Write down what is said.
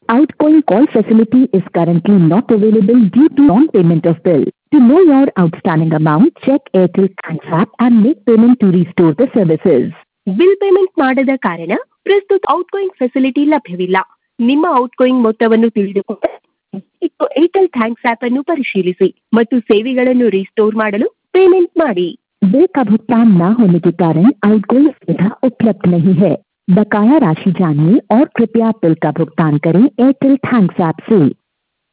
Outgoing call facility is currently not available due to non-payment of bill. To know your outstanding amount, check Airtel Thanks app and make payment to restore the services. Bill payment ಮಾಡದ ಕಾರಣ ಪ್ರಸ್ತುತ outgoing facility ಲಭ್ಯವಿಲ್ಲ. ನಿಮ್ಮ outgoing ಮೊತ್ತವನ್ನು ತಿಳಿದುಕೊಂಡು Airtel thanks app ಅನ್ನು ಪರಿಶೀಲಿಸಿ ಮತ್ತು ಸೇವೆಗಳನ್ನು ರಿಸ್ಟೋರ್ ಮಾಡಲು ಪೇಮೆಂಟ್ ಮಾಡಿ. बिल का भुगतान न होने के कारण आउटगोइंग सुविधा उपलब्ध नहीं है. बकाया राशि जानने और कृपया बिल का भुगतान करें एयरटेल थैंक्स ऐप से.